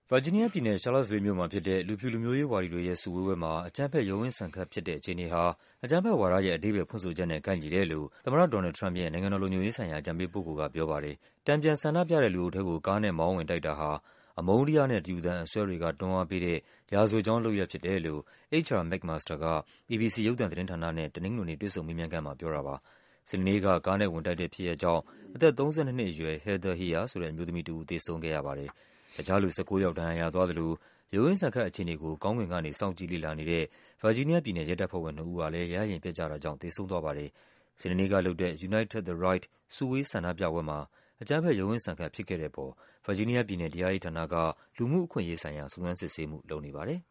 ဗာဂျီးနီးယားပြည်နယ်၊ ရှာလော့စ်ဗေးလ်မြို့မှာဖြစ်တဲ့ လူဖြူလူမျိုးရေးဝါဒီတွေရဲ့ စုဝေးပွဲမှာ အကြမ်းဖက် ရုန်းရင်းဆန်ခတ်ဖြစ်တဲ့ အခြေအနေဟာ အကြမ်းဖက်ဝါဒရဲ့ အဓိပ္ပါယ်ဖွင့်ဆိုချက်နဲ့ ကိုက်ညီတယ်လို့ သမ္မတ ဒေါ်နယ်လ်ဒ် ထရမ့်ပ်ရဲ့ နိုင်ငံတော်လုံခြုံရေးဆိုင်ရာ အကြံပေးပုဂ္ဂိုလ်က ပြောပါတယ်။ တန်ပြန်ဆန္ဒပြတဲ့လူအုပ်ထဲကို ကားနဲ့မောင်းဝင်တိုက်တာဟာ အမုန်းတရားနဲ့ တယူသန်အစွဲတွေက တွန်းအားပေးတဲ့ ရာဇဝတ်ကြောင်းလုပ်ရပ်ဖြစ်တယ်လို့ H.R. McMaster က ABC ရုပ်သံသတင်းဌာနနဲ့ တနင်္ဂနွေနေ့ တွေ့ဆုံမေးမြန်းခန်းမှာ ပြောတာပါ။ စနေနေ့က ကားနဲ့ဝင်တိုက်တဲ့ဖြစ်ရပ်ကြောင့် အသက် ၃၂ နှစ်အရွယ် Heather Heyer ဆိုတဲ့ အမျိုးသမီးတဦး သေဆုံးခဲ့ရပါတယ်။ တခြားလူ ၁၉ ယောက် ဒဏ်ရာရသွားသလို ရုန်းရင်းဆန်ခတ်အခြေအနေကို ကောင်းကင်ကနေ စောင့်ကြည့်လေ့လာနေတဲ့ ဗာဂျီးနီးယားပြည်နယ် ရဲတပ်ဖွဲ့ဝင်နှစ်ဦးဟာလည်း ရဟတ်ယာဉ်ပျက်ကျတာကြောင့် သေဆုံးသွားပါတယ်။ စနေနေ့ကလုပ်တဲ့ United the Right စုဝေးဆန္ဒပြပွဲမှာ အကြမ်းဖက် ရုန်းရင်းဆန်ခတ်ဖြစ်ခဲ့တဲ့အပေါ် ဗာဂျီးနီးယားပြည်နယ် တရားရေးဌာနက လူမှုအခွင့်အရေးဆိုင်ရာ စုံစမ်းစစ်ဆေးမှု လုပ်နေပါတယ်